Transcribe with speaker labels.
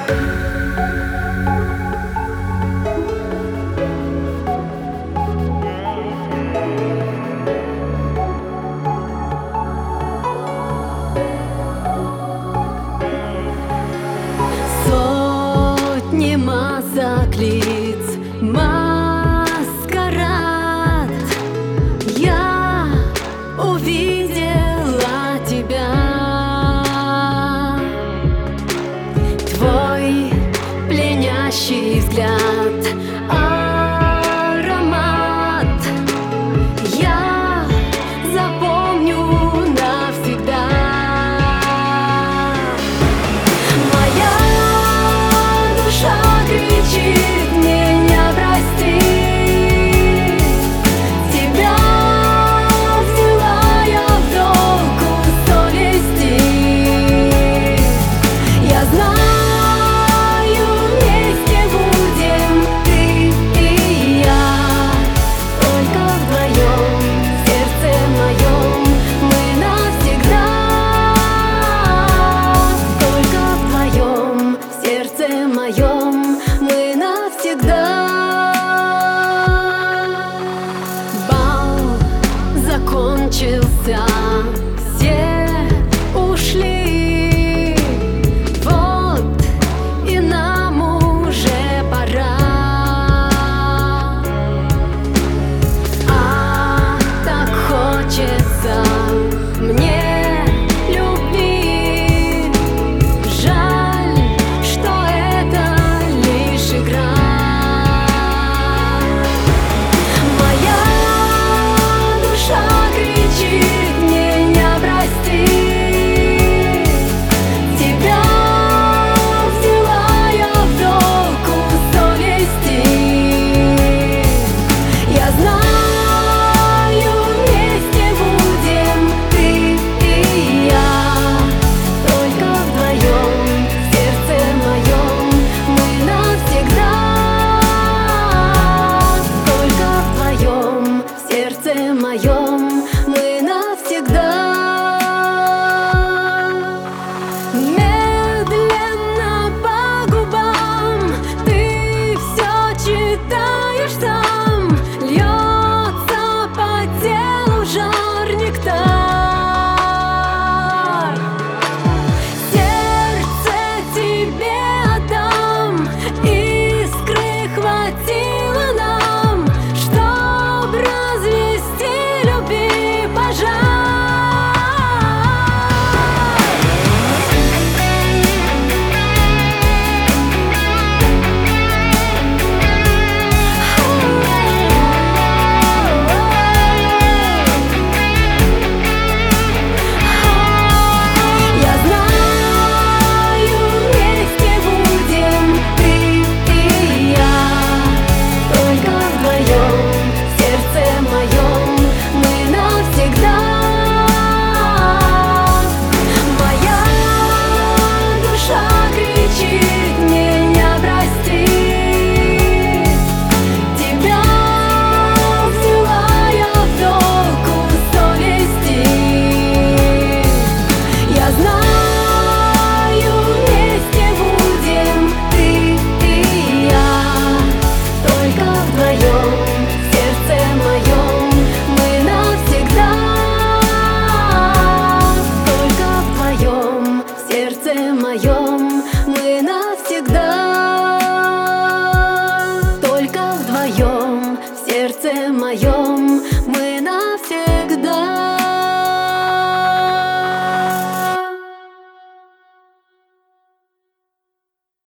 Speaker 1: Сотни масок лиц, маскарад. Я увидела тебя. Твой пленящий взгляд, аромат я запомню навсегда. Моя душа кричит: меня прости. Тебя взяла я в долг у совести. Я знаю, вместе будем ты и я. Только вдвоем, в сердце моем, мы навсегда. Только вдвоем, в сердце моем, мы навсегда. Бал закончился, все ушли. Вот и нам уже пора. А так хочется мне любви. Жаль, что это лишь игра. Моя душа кричит: меня прости. Тебя взяла я в долг у совести. Я знаю, вместе будем ты и я. Только вдвоем, в сердце моем, мы навсегда. Только вдвоем, в сердце моем, мы навсегда. Медленно по губам ты все читаешь сам. Льется по телу жар, нектар. Сердце тебе отдам. Искры хватило нам, чтоб развести любви пожар. Я знаю, вместе будем ты и я. Только вдвоем, в сердце моем, мы навсегда. Моя душа кричит: меня прости. Тебя взяла я в долг у совести. Я знаю, вместе будем ты и я. Только вдвоем, в сердце моем, мы навсегда. Только вдвоем, в сердце моем, мы навсегда. Только вдвоем, в сердце моем,